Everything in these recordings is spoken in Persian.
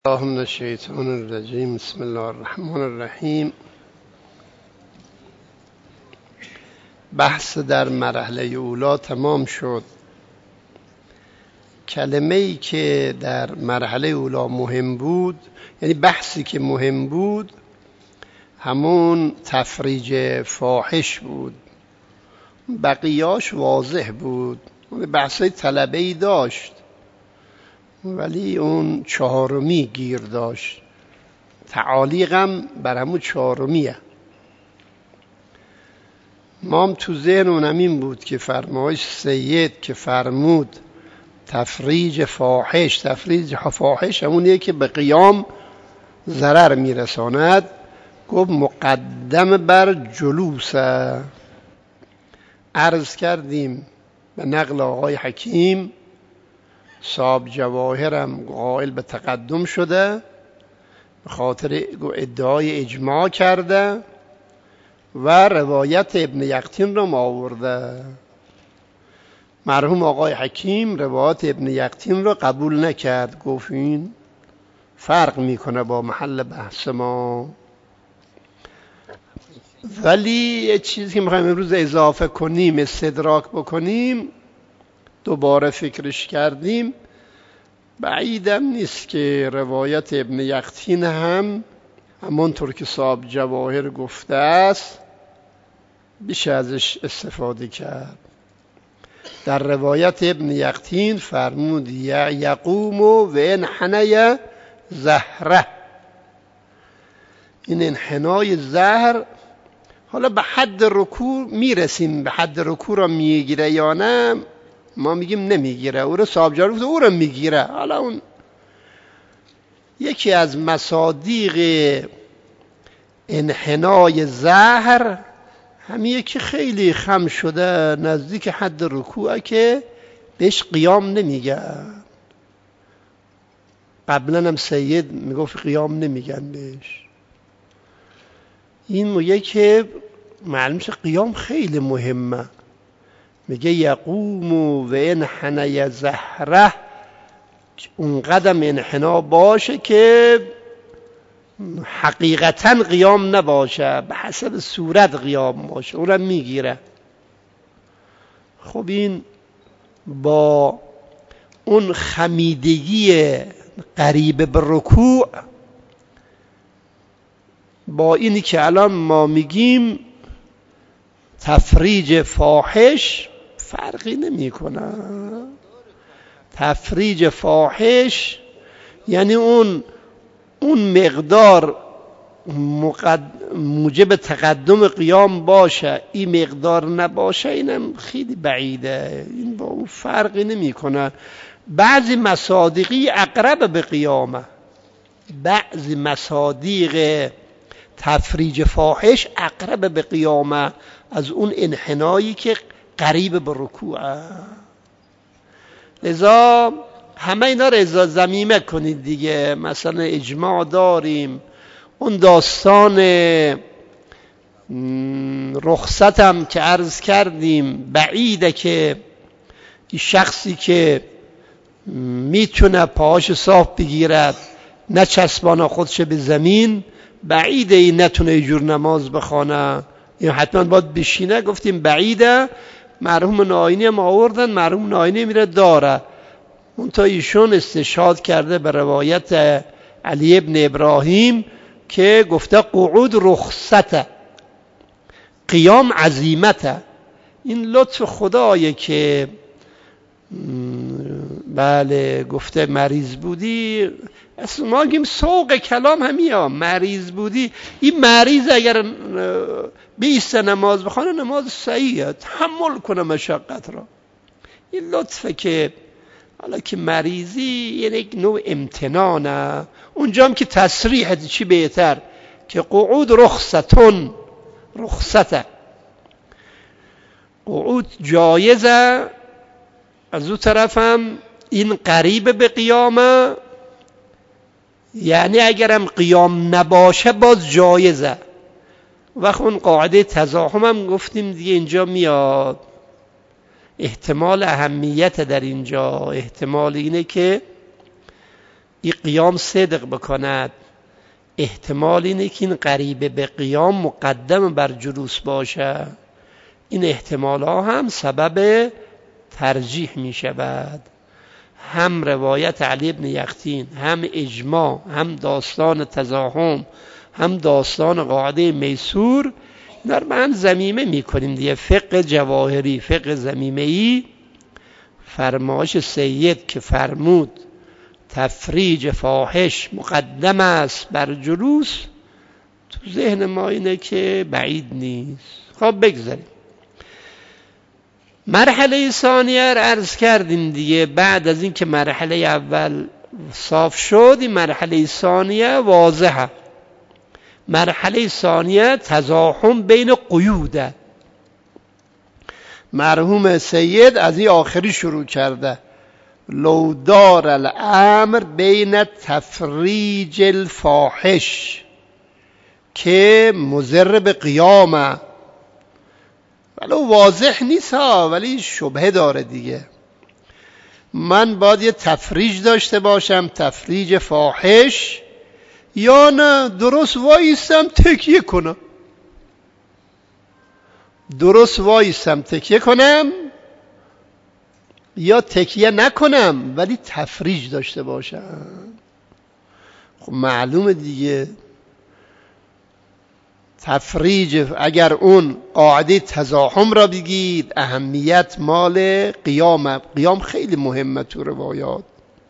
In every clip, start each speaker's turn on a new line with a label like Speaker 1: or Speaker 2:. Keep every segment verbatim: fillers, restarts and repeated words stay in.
Speaker 1: الله من الشیطان الرجیم. بسم الله الرحمن الرحیم. بحث در مرحله اولی تمام شد. کلمه ای که در مرحله اولی مهم بود، یعنی بحثی که مهم بود، همون تفریج فاحش بود. بقیاش واضح بود، بحثای طلبه‌ای داشت ولی اون چهارمی گیر داشت. تعالیقم بر همون چهارمیه. ما هم تو ذهن همین بود که فرمایش سید که فرمود تفریج فاحش، تفریج فاحش همونیه که به قیام ضرر میرساند. گفت مقدم بر جلوسه. عرض کردیم به نقل آقای حکیم صاحب جواهرم قائل به تقدم شده، به خاطر ادعای اجماع کرده و روایت ابن یقطین را آورده. مرحوم آقای حکیم روایت ابن یقطین را قبول نکرد، گفت این فرق میکنه با محل بحث ما. ولی یه چیزی که میخوایم امروز اضافه کنیم، استدراک بکنیم، دوباره فکرش کردیم، بعیدم نیست که روایت ابن یقطین هم همونطور که صاحب جواهر گفته است بیشه ازش استفاده کرد. در روایت ابن یقطین فرمود یقوم و انحنی زهره. این انحنای زهر حالا به حد رکوع میرسیم، به حد رکوع را میگیره یا نه؟ ما میگیم نمیگیره. او رو صاحب جواهر گفته او رو میگیره. حالا اون یکی از مصادیق انحنای زهر همیه که خیلی خم شده نزدیک حد رکوعه که بهش قیام نمیگه. قبلا هم سید میگفت قیام نمیگن بهش. این میگه که معلوم شه قیام خیلی مهمه. میگه یقوم و انحنی زهره، اون قدم انحنا باشه که حقیقتا قیام نباشه، به حسب صورت قیام باشه، اون رو میگیره. خب این با اون خمیدگی قریب به رکوع، با اینی که الان ما میگیم تفریج فاحش، فرقی نمی کنه. تفریج فاحش یعنی اون اون مقدار مقد... موجب تقدم قیام باشه، این مقدار نباشه، اینم خیلی بعیده. این با اون فرقی نمی کنه. بعضی مصادیقی اقرب به قیامه، بعضی مصادیق تفریج فاحش اقرب به قیامه از اون انحنایی که قریب به رکوعه. لذا همه اینا رو ازا ضمیمه کنید دیگه. مثلا اجماع داریم، اون داستان رخصتم که عرض کردیم بعیده که این شخصی که میتونه پاهاش صاف بگیرد نچسبانه خودش به زمین، بعیده این نتونه یه جور نماز بخونه، این حتما باید بشینه. گفتیم بعیده. مرحوم ناینی هم آوردن، مرحوم ناینی میره داره، اون تا ایشون استشهاد کرده به روایت علی ابن ابراهیم که گفته قعود رخصته، قیام عزیمته. این لطف خدایه که بله گفته مریض بودی. اصلا ما گیم سوق کلام همیه، مریض بودی. این مریض اگر بیست نماز بخونه نماز صحیحه، تحمل کنه مشقت را. این لطفه که حالا که مریضی یعنی یک نوع امتنانه. اونجا هم که تصریح چی بهتر که قعود رخصتون، رخصته قعود جایزه. از اون طرفم این قریب به قیامه، یعنی اگرم قیام نباشه باز جایزه. وقت اون قاعده تزاحم هم گفتیم دیگه اینجا میاد. احتمال اهمیت در اینجا احتمال اینه که این قیام صدق بکند، احتمال اینه که این قریبه به قیام مقدم بر جلوس باشه. این احتمال ها هم سبب ترجیح می شود. هم روایت علی بن یقطین، هم اجماع، هم داستان تزاحم، هم داستان قاعده میسور، اینا رو هم ضمیمه می کنیم دیگه. فقه جواهری، فقه ضمیمه ای، فرمایش سید که فرمود تفریج فاحش مقدم است بر جلوس، تو ذهن ما اینه که بعید نیست. خب بگذاریم. مرحله ثانیه رو عرض کردیم دیگه. بعد از این که مرحله اول صاف شد، این مرحله ثانیه واضحه. مرحله ثانیه تزاحم بین قیوده. مرحوم سید از این آخری شروع کرده، لو دار الامر بین تفریج الفاحش که مضر به قیامه. ولو واضح نیست ها، ولی شبهه داره دیگه. من باید یه تفریج داشته باشم، تفریج فاحش، یا نه درست وایستم تکیه کنم؟ درست وایستم تکیه کنم یا تکیه نکنم ولی تفریج داشته باشم؟ خب معلومه دیگه تفریج، اگر اون قاعده تزاحم را بگید، اهمیت مال قیام. قیام خیلی مهمه تو روایات.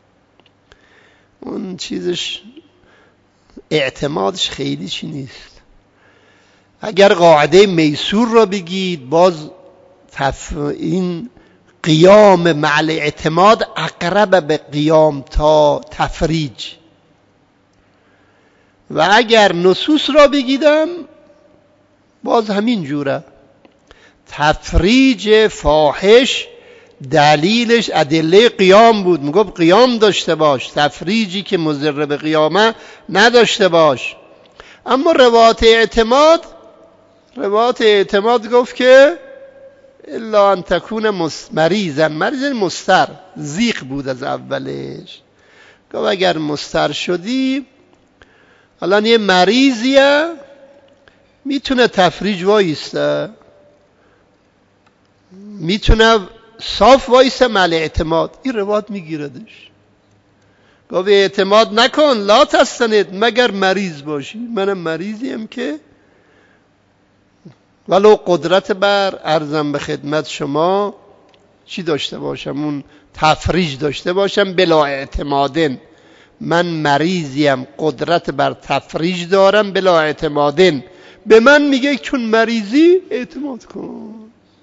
Speaker 1: اون چیزش اعتمادش خیلی چی نیست. اگر قاعده میسور را بگید، باز تف... این قیام مع اعتماد اقرب به قیام تا تفریج. و اگر نصوص را بگیدم باز همین جوره. تفریج فاحش دلیلش ادله قیام بود، میگفت قیام داشته باش، تفریجی که مضر به قیامه نداشته باش. اما روایت اعتماد، روایت اعتماد گفت که الا ان تکون مریضا، مریض مستر، زیق بود از اولش. گفت اگر مستر شدی، الان یه مریضیه میتونه تفریج وایسته، میتونه صاف وایسته مال اعتماد. این روایت میگیردش. گفت اعتماد نکن، لا تستند، مگر مریض باشی. منم مریضیم که ولو قدرت بر عرضم به خدمت شما چی داشته باشم، اون تفریج داشته باشم بلا اعتمادن. من مریضیم، قدرت بر تفریج دارم بلا اعتمادن. به من میگه چون مریضی اعتماد کن.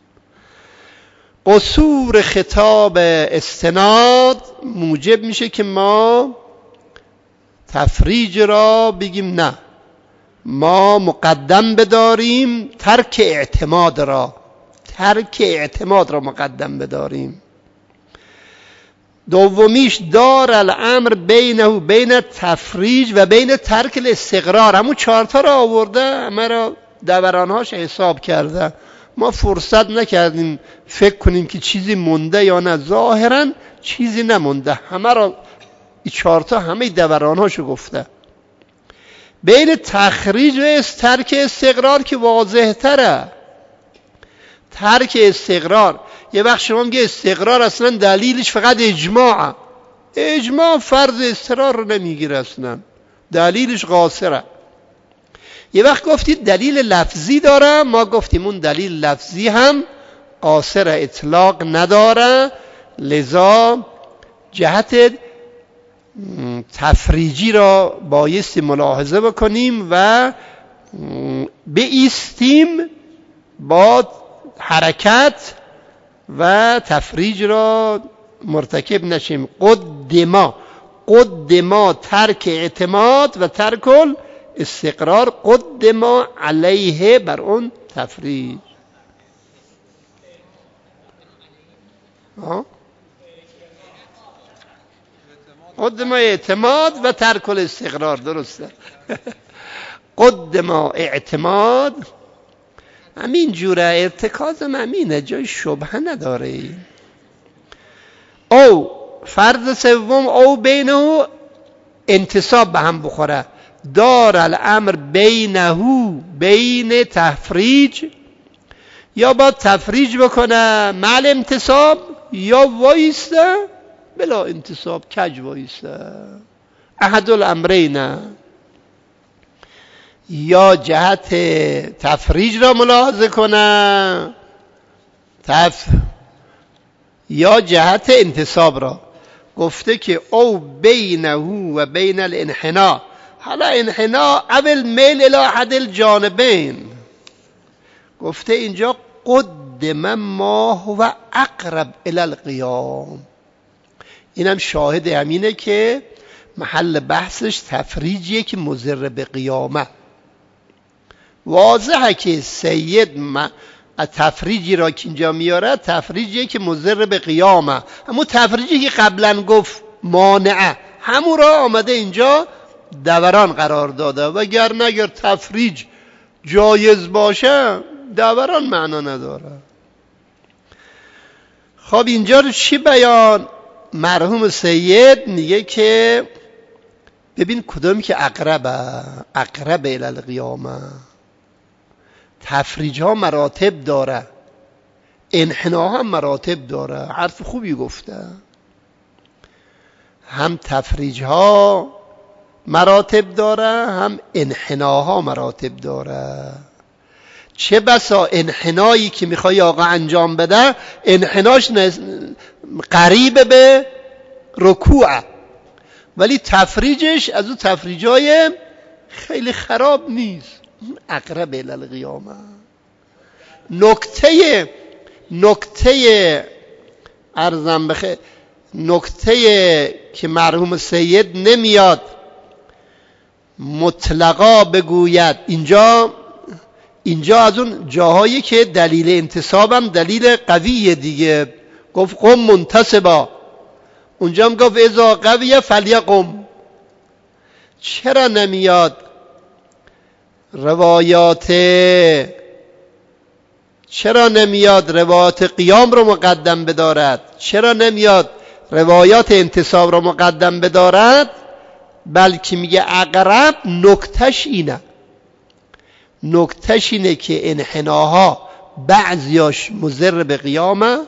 Speaker 1: قصور خطاب استناد موجب میشه که ما تفریج را بگیم نه، ما مقدم بداریم ترک اعتماد را، ترک اعتماد را مقدم بداریم. دومیش دار الامر بینه بین تفریج و بین ترک الاستقرار. همون چهارتا را آورده، همه را دورانهاش حساب کرده. ما فرصت نکردیم فکر کنیم که چیزی مونده یا نه. ظاهرا چیزی نمونده، همه را این چهارتا همه دورانهاشو گفته. بین تخریج و ترک استقرار که واضح تره. ترک استقرار، یه وقت شما میگه استقرار اصلا دلیلش فقط اجماعه. اجماع فرض استقرار رو نمیگیره اصلا، دلیلش قاصره. یه وقت گفتید دلیل لفظی داره، ما گفتیم اون دلیل لفظی هم قاصر، اطلاق نداره. لذا جهت تفریجی را بایستی ملاحظه بکنیم و بایستیم با حرکت و تفریج را مرتکب نشیم. قدما قدما ترک اعتماد و ترک استقرار، قدما علیه بر اون تفریج. قدما اعتماد و ترک الاستقرار، درسته. قدما اعتماد همین جوره، ارتکازم همینه، جای شبهه نداره. او فرض سوم او بینه انتصاب به هم بخوره. دار الامر بینه بین تفریج، یا با تفریج بکنه مال انتصاب، یا وایسته بلا انتصاب کج وایسته. احد الامرین، یا جهت تفریج را ملاحظه کنه تف... یا جهت انتصاب را. گفته که او بینه و بین الانحناء. حالا انحناء اول میل الی احد الجانبین. گفته اینجا قدم ما هو اقرب الی القیام. اینم شاهد همینه که محل بحثش تفریجیه که مضر به قیامه. واضحه که سید تفریجی را که اینجا میاره تفریجیه که مضر به قیامه، همون تفریجی که قبلا گفت مانعه، همون را آمده اینجا دوران قرار داده. و گر نگر تفریج جایز باشه دوران معنا نداره. خب اینجا رو چی بیان؟ مرحوم سید میگه که ببین کدومی که اقربه اقرب الی القیامه. تفریج ها مراتب داره، انحنا هم مراتب داره. حرف خوبی گفته. هم تفریج ها مراتب داره، هم انحناها مراتب داره. چه بسا انحنایی که میخوای آقا انجام بده انحناش قریب به رکوع، ولی تفریجش از اون تفریجای خیلی خراب نیست، اقرب الی القیامه. نکته نکته ارزم بخیر نکته که مرحوم سید نمیاد مطلقا بگوید اینجا اینجا از اون جاهایی که دلیل انتصابم دلیل قویه دیگه. گفت قم منتصبا، اونجا هم گفت اذا قویه فلیقم. چرا نمیاد روایات چرا نمیاد روایات قیام رو مقدم بدارد؟ چرا نمیاد روایات انتصاب رو مقدم بدارد؟ بلکه میگه اقرب. نکتش اینه نکتش اینه که انحناها بعضیاش مضر به قیامه،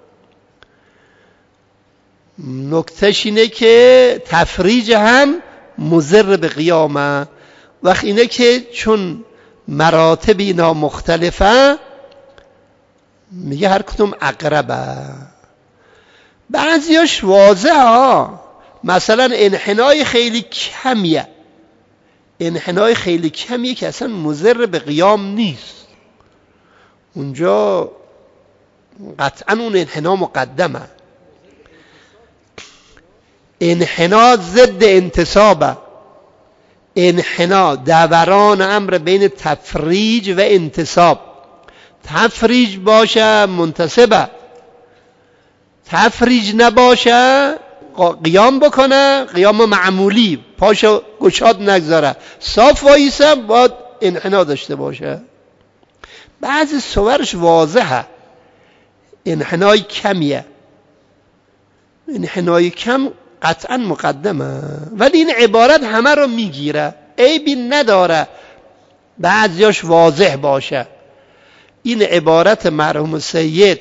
Speaker 1: نکتش اینه که تفریج هم مضر به قیامه. وقت اینه که چون مراتب اینا مختلفه میگه هر کدوم اقربه. بعضیاش واضحه ها، مثلا انحنای خیلی کمیه، انحنای خیلی کمیه که اصلا مضر به قیام نیست، اونجا قطعا اون انحنا مقدمه. انحنا ضد انتصابه. انحنا دوران امر بین تفریج و انتصاب. تفریج باشه منتصبه، تفریج نباشه قیام بکنه قیام معمولی، پاشو گشاد نگذاره، صاف وایسه، باید انحنا داشته باشه. بعضی صورش واضحه انحنای کمیه، انحنای کم قطعا مقدمه، ولی این عبارت همه رو میگیره، عیبی نداره بعضیاش واضح باشه. این عبارت مرحوم سید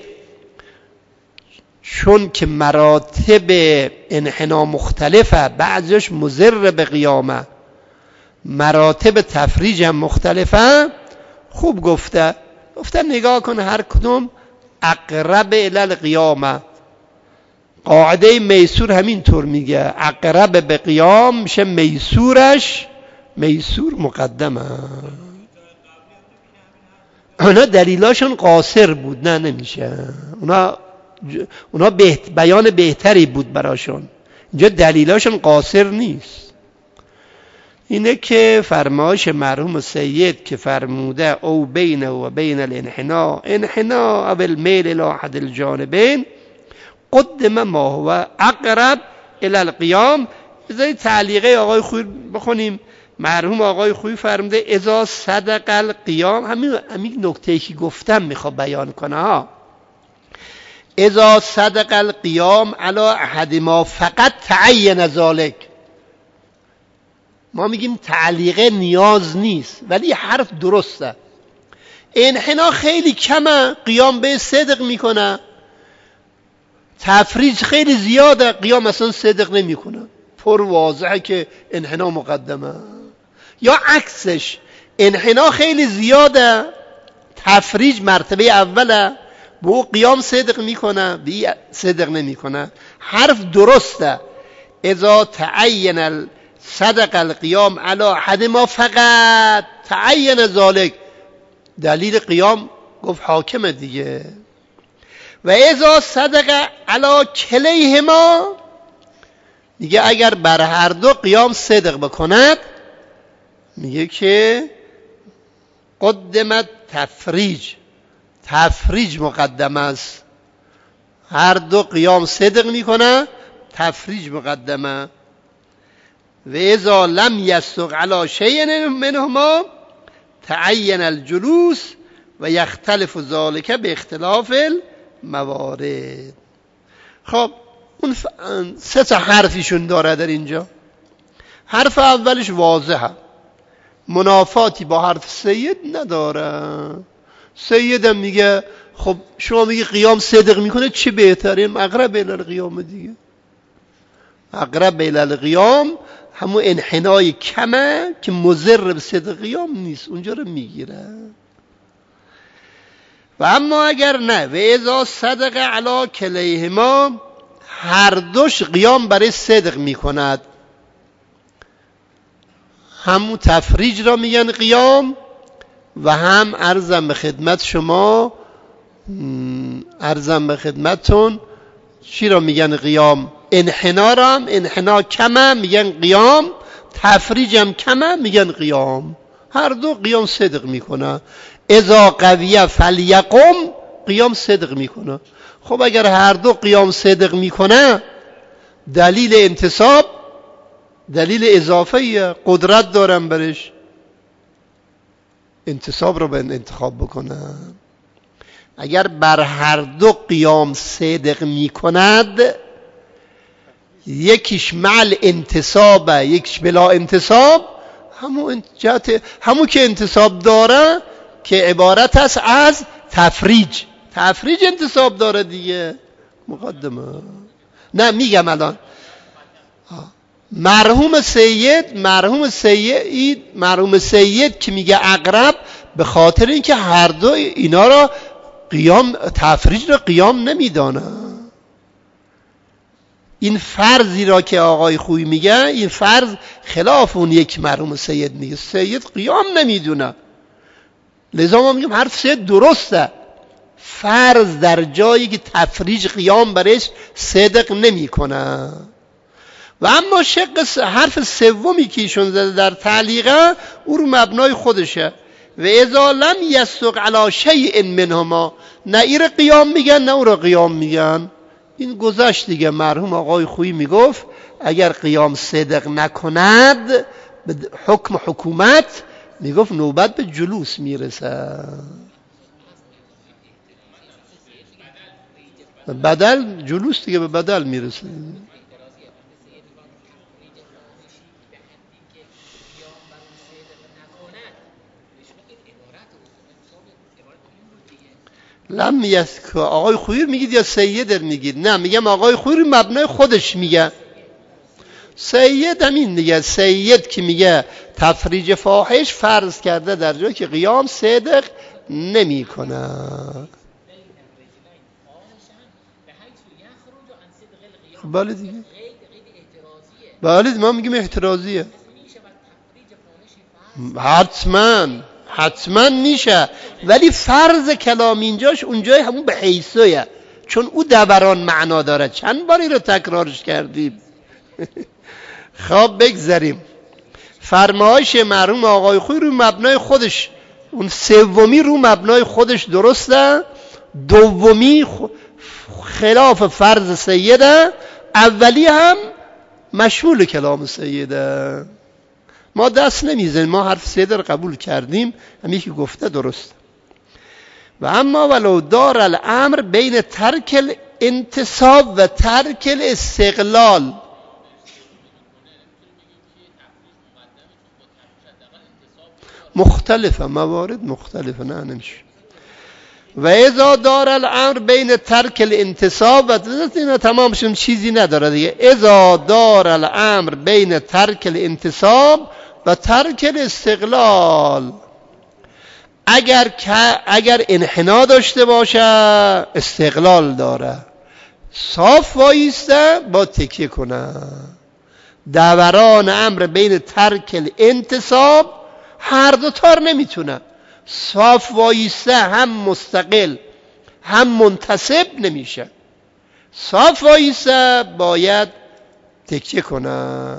Speaker 1: چون که مراتب انحنا مختلفه، بعضیش مضر به قیامه، مراتب تفریج هم مختلفه، خوب گفته گفته نگاه کن هر کدوم اقرب الی القیامه. قاعده میسور همین طور میگه، اقرب به قیام میشه میسورش میسور مقدمه. اونا دلیلاشون قاصر بود، نه نمیشه، اونا اونا بهت بیان بهتری بود براشون، اینجا دلیلاشون قاصر نیست. اینه که فرمایش مرحوم سید که فرموده او بین و بین الانحناء انحناء او المیل الی احد الجانبین قدم ما هو اقرب الی القیام. بذاری تعلیقه آقای خوی بخونیم. مرحوم آقای خوی فرموده اذا صدق القیام، همین همین نکته‌ای که گفتم میخواد بیان کنه ها. اذا صدق القیام علی احد ما فقط تعین ذلک. ما میگیم تعلیقه نیاز نیست، ولی حرف درسته. انحنا خیلی کمه، قیام به صدق میکنه. تفریج خیلی زیاده، قیام اصلا صدق نمیکنه. پر واضحه که انحنا مقدمه. یا عکسش، انحنا خیلی زیاده، تفریج مرتبه اوله، به او قیام صدق میکنه، به این صدق نمیکنه. حرف درسته. اذا تعین صدق القیام علی احد ما فقط تعین ذالک، دلیل قیام گفت حاکمه دیگه. و اذا صدق علی کلیهما، میگه اگر بر هر دو قیام صدق بکند، میگه که قدمت تفریج، تفریج مقدم است. هر دو قیام صدق میکنه، تفریج مقدمه. و اذا لم یصدق علی شیء منهما تعین الجلوس و یختلف ذلك به اختلاف الموارد. خب اون سه تا حرفیشون داره در اینجا. حرف اولش واضحه، منافاتی با حرف سید نداره. سیدم میگه خب شما میگه قیام صدق میکنه، چه بهتره؟ اقرب الی القیام دیگه. اقرب الی القیام همون انحنای کمه که مضر به صدق قیام نیست، اونجا رو میگیره. و اما اگر نه، و اذا صدق علی کلیهما، هر دوش قیام برای صدق میکند، همون تفریج را میگن قیام و هم عرضم به خدمت شما، عرضم به خدمتون چی را میگن قیام؟ انحنا را هم، انحنا کمه میگن قیام، تفریج هم کمه میگن قیام. هر دو قیام صدق میکنه. اذا قویه فلیقم، قیام صدق میکنه. خب اگر هر دو قیام صدق میکنه، دلیل انتصاب دلیل اضافه قدرت دارم برش، انتصاب رو به انتخاب بکنم. اگر بر هر دو قیام صدق میکند، یکیش مع انتصابه، یکیش بلا انتصاب، همون جهت همون که انتصاب داره که عبارت است از تفریج. تفریج انتصاب داره دیگه، مقدمه. نه میگم الان مرحوم سید، مرحوم سید مرحوم سید که میگه اقرب، به خاطر اینکه هر دو اینا را قیام، تفریج را قیام نمیدانه. این فرضی را که آقای خویی میگه، این فرض خلاف اون یک مرحوم سید میگه. سید قیام نمیدونه، لذا ما میگیم حرف سید درسته. فرض در جایی که تفریج قیام برش صدق نمیکنه. و اما شق حرف سومی که ایشون زده در تعلیقه، او رو مبنای خودشه. و اذا لم یصدق علی شیء منهما، نه این قیام میگن نه اون رو قیام میگن. این گذشت دیگه. مرحوم آقای خویی میگفت اگر قیام صدق نکند، به حکم حکومت میگفت نوبت به جلوس میرسه. بدل جلوس دیگه، به بدل میرسه. لم یسک آقای خویی میگید یا سید میگید؟ نه، میگم آقای خویی مبنای خودش میگه. سید همین دیگه. سید که میگه تفریج فاحش فرض کرده در جایی که قیام صدق نمی کنه. بله دیگه، بله ما میگیم احترازیه. حتما حتما میشه، ولی فرض کلام اینجاش اونجای همون به حیثیه، چون او دوران معنا داره. چند باری رو تکرارش کردیم. خب بگذاریم. فرمایش مرحوم آقای خویی رو مبنای خودش، اون سومی رو مبنای خودش درسته، دومی خلاف فرض سیده، اولی هم مشمول کلام سیده. ما دست نمیزنیم، ما حرف سیده رو قبول کردیم، همی که گفته درست. و اما ولو دار الامر بین ترک الانتصاب و ترک الاستقلال، مختلفه، موارد مختلفه، نه نمیشه. و اذا دار الامر بین ترک الانتصاب و اینا تمام شد، چیزی نداره دیگه. اذا دار الامر بین ترک الانتصاب و ترک الاستقلال، اگر اگر انحنا داشته باشه استقلال داره، صاف وایسته با تکیه کنه. دوران امر بین ترک الانتصاب، هر دو تار نمیتونه، صاف وایسته هم مستقل هم منتصب نمیشه. صاف وایسته باید تکیه کنه،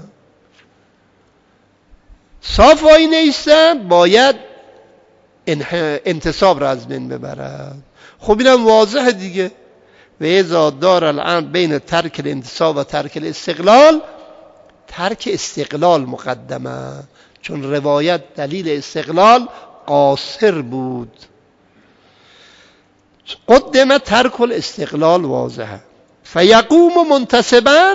Speaker 1: صاف وای نیسته باید انتصاب را از بین ببرد. خب اینم واضحه دیگه. و اذا دار الامر بین ترک الانتصاب و ترک الاستقلال، ترک استقلال مقدمه، چون روایت دلیل استقلال قاصر بود. قدم ترک الاستقلال واضحه. فیقوم منتصبا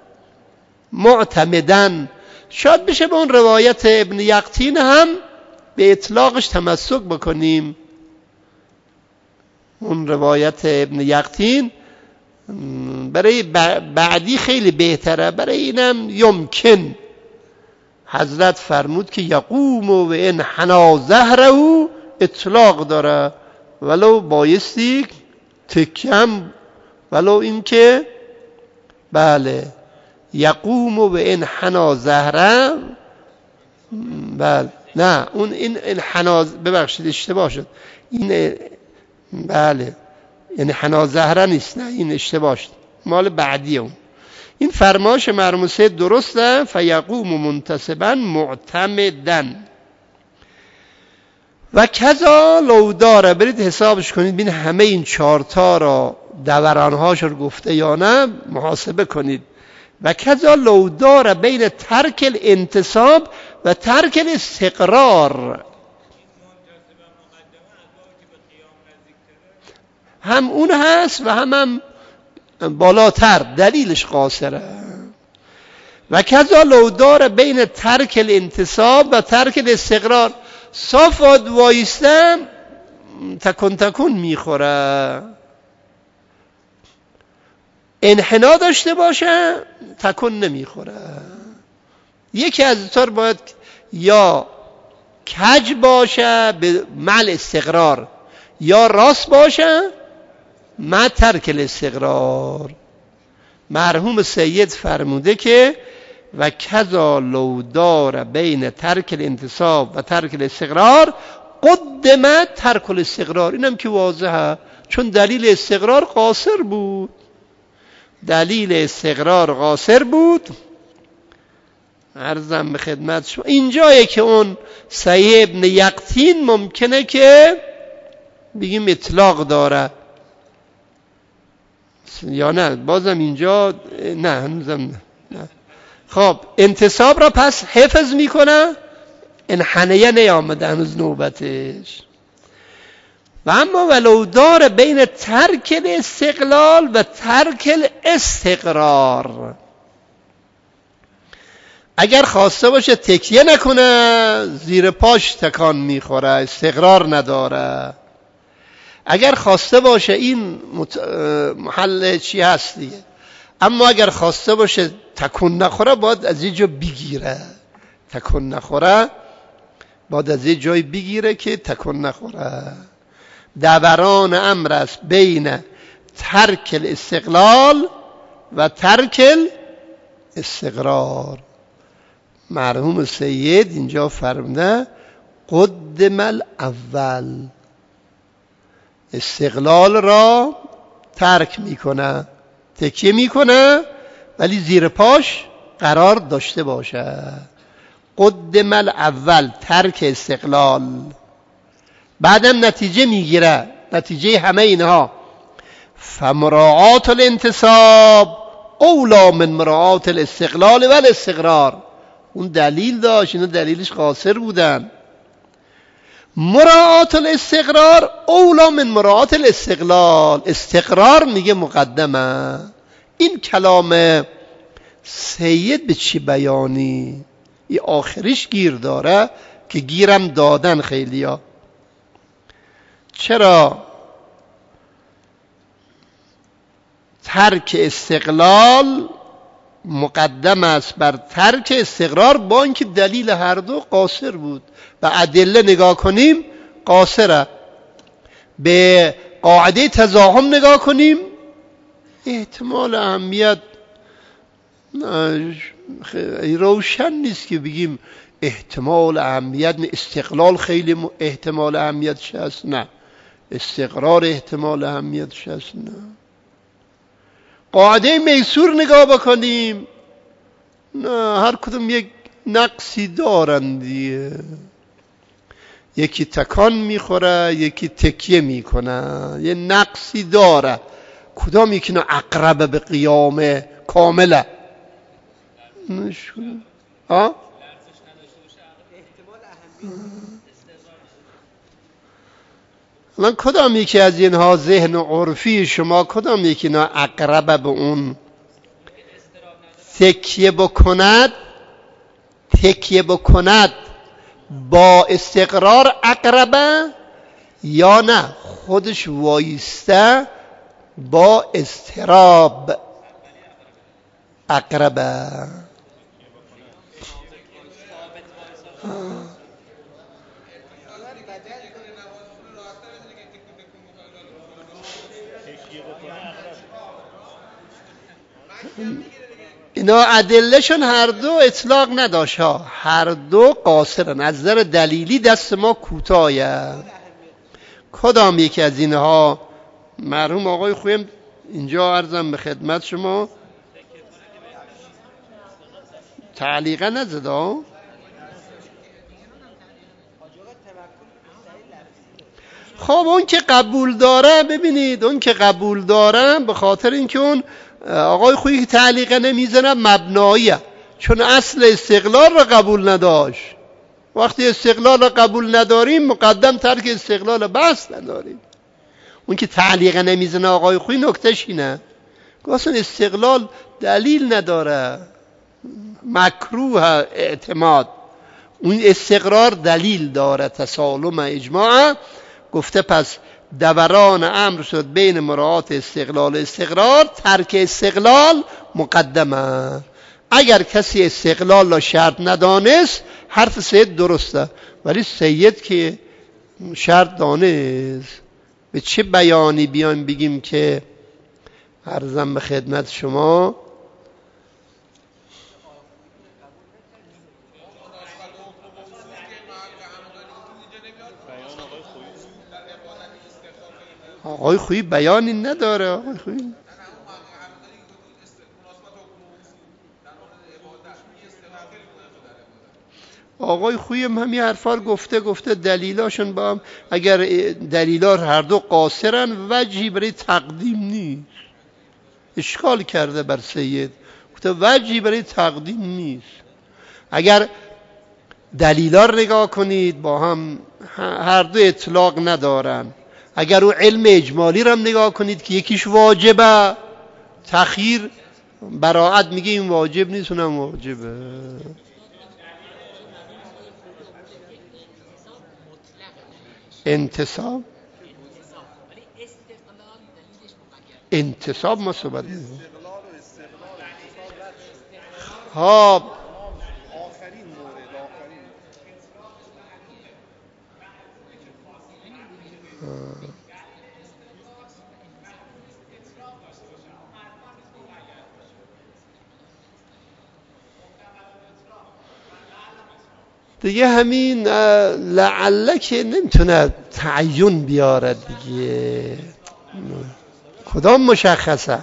Speaker 1: معتمدا، شاید بشه به اون روایت ابن یقطین هم به اطلاقش تمسک بکنیم. اون روایت ابن یقطین برای بعدی خیلی بهتره، برای اینم یمکن حضرت فرمود که یقوم و ان حنا ظهره اطلاق داره، ولو بایستی تکم، ولو این که بله یقوم و ان حنا ظهره، بله نه اون این حنا، ببخشید اشتباه شد، این بله یعنی حنا ظهره نیست، نه این اشتباه شد، مال بعدی اون. این فرمایش مرحوم سید درسته. فیقوم منتصبا معتمدن و کذا لو داره. برید حسابش کنید ببین همه این چهار تا را دورانهاش رو گفته یا نه، محاسبه کنید. و کذا لو داره بین ترک الانتصاب و ترک الاستقرار، هم اون هست و هم هم بالاتر دلیلش قاصره. و کذا لو داره بین ترک الانتصاب و ترک الاستقرار، صاف وایسته تکن تکن میخوره، انحنا داشته باشه تکن نمیخوره. یکی از طور باید یا کج باشه به مع استقرار، یا راست باشه مع ترک الاستقرار. مرحوم سید فرموده که و کذا لو دار بین ترک الانتصاب و ترک الاستقرار قدم ترک الاستقرار. اینم که واضحه، چون دلیل استقرار قاصر بود، دلیل استقرار قاصر بود. عرضم به خدمت شما اینجایی که اون سید ابن یقطین ممکنه که بگیم اطلاق داره یا نه، بازم اینجا نه، هنوزم نه. خب انتصاب را پس حفظ میکنه، انحنیه نیامده هنوز نوبتش. و اما ولو داره بین ترک الاستقلال و ترک الاستقرار، اگر خواسته باشه تکیه نکنه زیر پاش تکان میخوره، استقرار نداره. اگر خواسته باشه این محل چی هست دیگه، اما اگر خواسته باشه تکون نخوره باید از یه جا بگیره، تکون نخوره باید از یه جای بگیره که تکون نخوره. دوران امر است بین ترک الاستقلال و ترک الاستقرار. مرحوم سید اینجا فرموده قدم الاول، استقلال را ترک میکنه، تکیه میکنه ولی زیر پاش قرار داشته باشه. قدم الاول ترک استقلال، بعدم نتیجه میگیره، نتیجه همه اینها فمراعات الانتصاب اولا من مراعات الاستقلال و الاستقرار. اون دلیل داشت، اینا دلیلش قاصر بودن. مراعات الاستقرار اولا من مراعات الاستقلال، استقرار میگه مقدمه. این کلام سید به چی بیانی؟ این آخریش گیر داره، که گیرم دادن خیلیا. چرا ترک استقلال مقدم است بر ترک استقرار، با اینکه دلیل هر دو قاصر بود. و ادله نگاه کنیم قاصره، به قاعده تزاحم نگاه کنیم احتمال اهمیت روشن نیست که بگیم احتمال اهمیت استقلال خیلی احتمال اهمیتش هست، نه استقرار احتمال اهمیتش هست، نه. قاعده میسور نگاه بکنیم، نه هر کدوم یک نقصی دارن دیگه، یکی تکان میخوره یکی تکیه میکنه، یه نقصی داره. کدام یکی نه اقرب به قیام کامله؟ ها؟ من کدام یکی از اینها ذهن و عرفی شما کدام یکی نه اقرب به اون تکیه بکند؟ تکیه بکند با استقرار اقربه یا نه خودش وایسته با استراب اقربه؟ اینا ادلهشون هر دو اطلاق نداشت ها، هر دو قاصرن، از نظر دلیلی دست ما کوتاهه. کدام یکی از اینها مرحوم آقای خویم اینجا عرضم به خدمت شما تعلیقا نزد ها. خب اون که قبول داره، ببینید اون که قبول داره به خاطر اینکه اون آقای خویی که تعلیق نمیزنه مبناییه، چون اصل استقلال را قبول نداشت. وقتی استقلال را قبول نداریم مقدم ترک استقلال بحث نداریم. اون که تعلیق نمیزنه آقای خویی نکتهش اینه که اصلا استقلال دلیل نداره، مکروه اعتماد. اون استقرار دلیل داره، تسالم اجماع. گفته پس دوران امر شد بین مراعات استقلال و استقرار، ترک استقلال مقدمه. اگر کسی استقلال را شرط ندانست حرف سید درسته، ولی سید که شرط دانست به چه بیانی بیان بگیم که عرضم به خدمت شما آقای خویی بیانی نداره. آقای خویی آقای خویی هم همین حرفا گفته گفته دلیلاشون با هم اگر دلیلا هر دو قاصرن وجهی برای تقدیم نیست. اشکال کرده بر سید، گفته وجهی برای تقدیم نیست. اگر دلیلا رو نگاه کنید با هم هر دو اطلاق ندارن. اگر او علم اجمالی رو هم نگاه کنید که یکیش واجبه، تخییر براعت میگه این واجب نیست اونم واجبه. انتصاب انتصاب ما صحبت می‌کنیم. خب دیگه همین لعله که نمیتونه تعین بیاره دیگه، کدام مشخصه.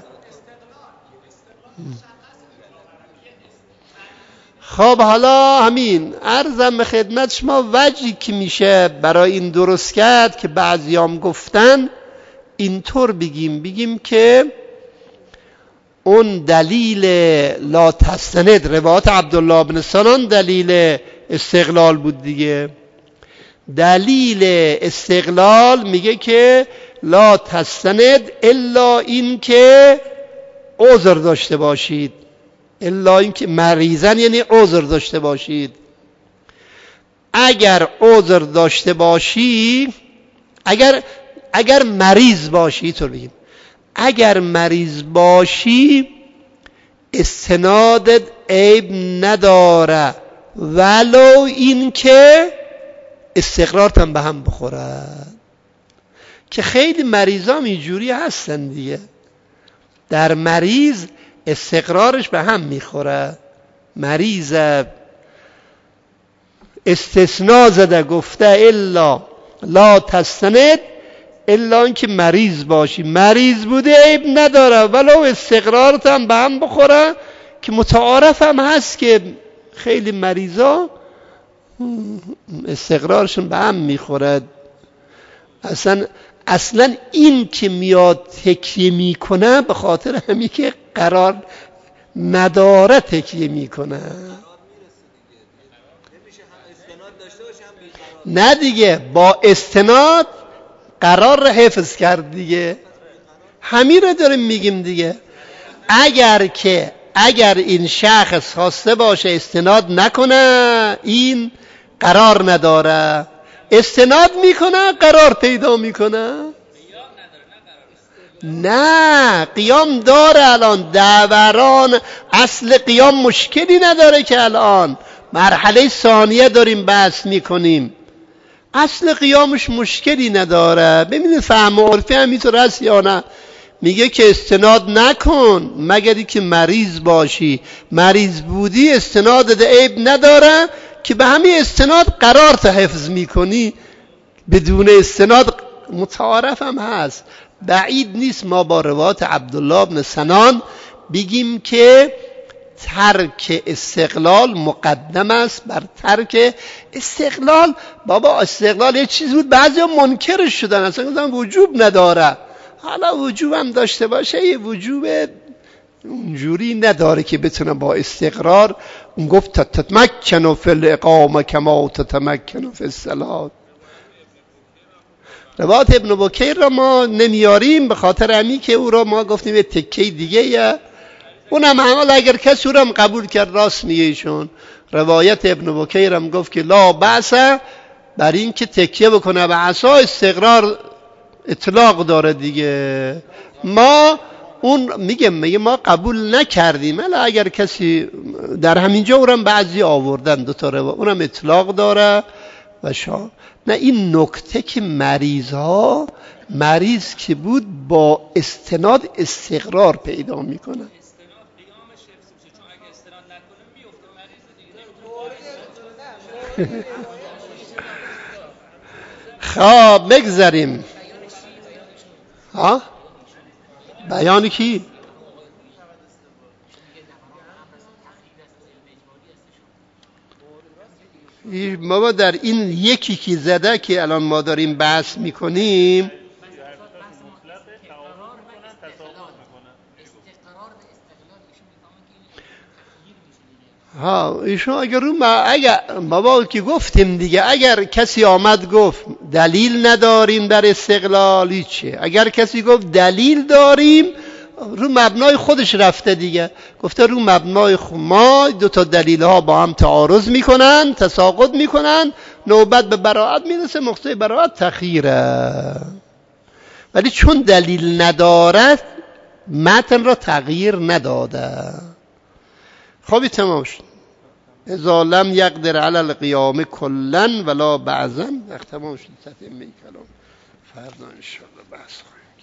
Speaker 1: خب حالا همین عرضم به خدمت شما وجهی که میشه برای این درست کرد که بعضیام گفتن اینطور بگیم بگیم که اون دلیل لا تستند روایت عبدالله بن سنان دلیل استقلال بود دیگه. دلیل استقلال میگه که لا تستند الا این که عذر داشته باشید، الا این که مریضن یعنی عذر داشته باشید. اگر عذر داشته باشی، اگر اگر مریض باشی، طور بگیم اگر مریض باشی استنادت عیب نداره، ولو این که استقرارت هم به هم بخوره. که خیلی مریضام اینجوری هستن دیگه، در مریض استقرارش به هم میخوره. مریض استثناء زده گفته الا لا تستند، الا اینکه مریض باشی. مریض بوده عیب نداره ولو استقرارت هم به هم بخوره، که متعارف هم هست که خیلی مریضا استقرارشون به هم میخوره. اصلا اصلا این که میاد تکیه میکنه به خاطر همین که قرار نداره تکیه میکنه. نه دیگه، با استناد قرار رو حفظ کرد دیگه. همین رو داریم میگیم دیگه. اگر که اگر این شخص خواسته باشه استناد نکنه، این قرار نداره. استناد میکنه قرار پیدا میکنه. نه، قیام داره الان، دوران اصل قیام مشکلی نداره که الان مرحله ثانیه داریم بحث میکنیم. اصل قیامش مشکلی نداره. ببینید فهم عرفی همینطور هست یا نه؟ میگه که استناد نکن مگری که مریض باشی. مریض بودی استناد عیب نداره، که به همین استناد قرار تا حفظ میکنی. بدون استناد متعارف هم هست. بعید نیست ما با روایت عبدالله بن سنان بگیم که ترک استقلال مقدم است بر ترک استقلال. بابا استقلال یه چیز بود بعضی هم منکرش شدن، اصلا گفتن وجوب نداره. حالا وجوب هم داشته باشه، یه وجوب اونجوری نداره که بتونه با استقرار. اون گفت تتمکن فی الاقامه کما تتمکن فی الصلاه. روایت ابن بکیر را ما نمیاریم به خاطر همین که او را ما گفتیم یه تکه دیگه یه. اونم حالا اگر کسی او را قبول کرد راست میگه ایشون. روایت ابن بکیر هم گفت که لا بأس بر این که تکیه بکنه به عصا، استقرار اطلاق داره دیگه. ما اون میگه میگه ما قبول نکردیم، الا اگر کسی در همینجا اونم بعضی آوردن دو تا روایت اونم اطلاق داره و شا. نه این نکته که مریض ها مریض که بود با استناد استقرار پیدا میکنه. خب بگذاریم. ها بیان کی؟ ما در این یکی که زده که الان ما داریم بحث میکنیم، ها ایشون اگر رو ما اگر بابا که گفتیم دیگه، اگر کسی آمد گفت دلیل نداریم در استقلالی چه، اگر کسی گفت دلیل داریم رو مبنای خودش رفته دیگه. گفته رو مبنای ما دو تا دلیل ها با هم تعارض میکنن، تساقط میکنن، نوبت به براءت میرسه، مقتضی براءت تخییره. ولی چون دلیل ندارد متن را تغییر نداده. خوبی تمام شد. اذا لم یقدر علی القیام کلا ولا بعضا. وقت تمام شد. تتمه کلام فردا ان شاء الله بحث